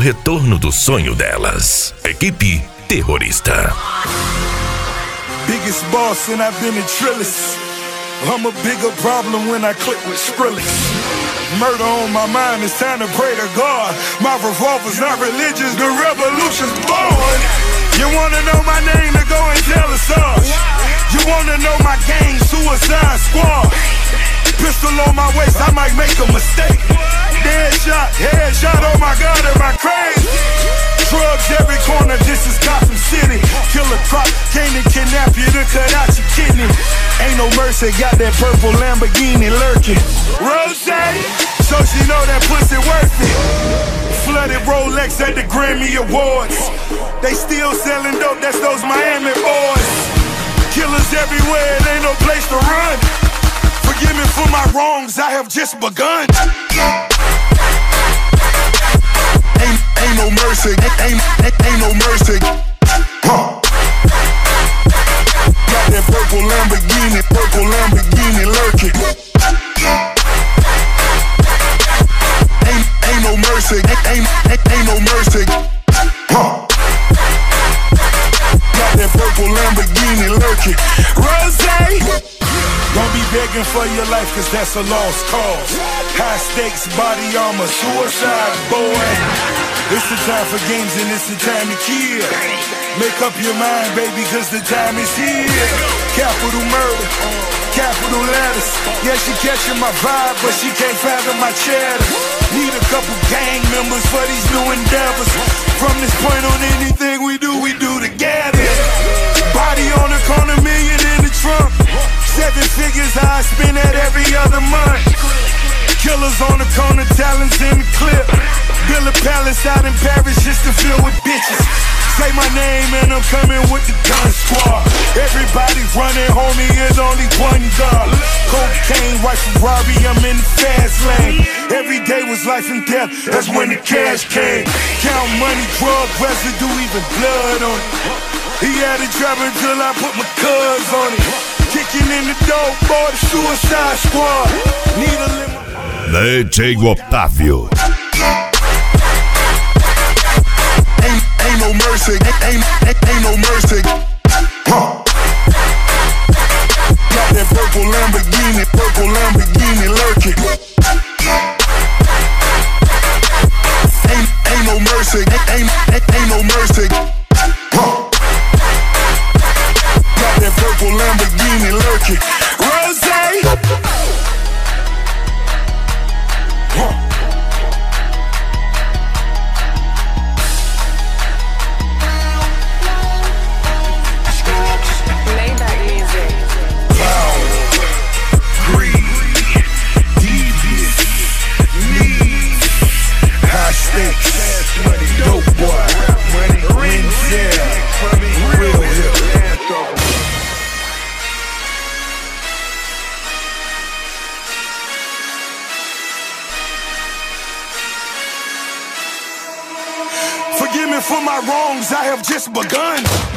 retorno do sonho delas. Equipe Terrorista. Biggest boss and I've been in Trillis. I'm a bigger problem when I click with Skrillex. Murder on my mind, it's time to pray to God. My revolver's not religious, the revolution's born. You wanna know my name, then go and tell us us. You wanna know my gang, Suicide Squad. Pistol on my waist, I might make a mistake. Headshot, oh my God, am I crazy? Drugs every corner, this is Gotham City. Killer Croc came to kidnap you to cut out your kidney. Ain't no mercy, got that purple Lamborghini lurking. Rose, so she know that pussy worth it. Flooded Rolex at the Grammy Awards. They still selling dope, that's those Miami boys. Killers everywhere, it ain't no place to run. Forgive me for my wrongs, I have just begun. Ain't no mercy, ain't no mercy. Got that purple Lamborghini lurking. Ain't no mercy, ain't no mercy. Got that purple Lamborghini lurking. Rose, don't be begging for your life, cause that's a lost cause. High stakes, body armor, suicide, boy. It's the time for games and it's the time to kill. Make up your mind, baby, cause the time is here. Capital murder, capital letters. Yeah, she catching my vibe, but she can't fathom my cheddar. Need a couple gang members for these new endeavors. From this point on, anything we do together. Body on the corner, million in the trunk. 7 figures I spend that every other month. Killers on the corner, talents in the clip. Build a palace out in Paris just to fill with bitches. Say my name and I'm coming with the gun squad. Everybody running, homie, is only one God. Cocaine, white Ferrari, I'm in the fast lane. Every day was life and death, that's when the cash came. Count money, drug residue, even blood on it. He had it dropping till I put my cuz on it. Kicking in the door, boy, the Suicide Squad. Need a limo. DJ Otávio. Ain't no mercy, ain't no mercy. Got that purple Lamborghini lurking. Ain't no mercy, ain't no mercy. Got that purple Lamborghini lurking. Rose. Dope boy, Renzel, real hip. Forgive me for my wrongs, I have just begun.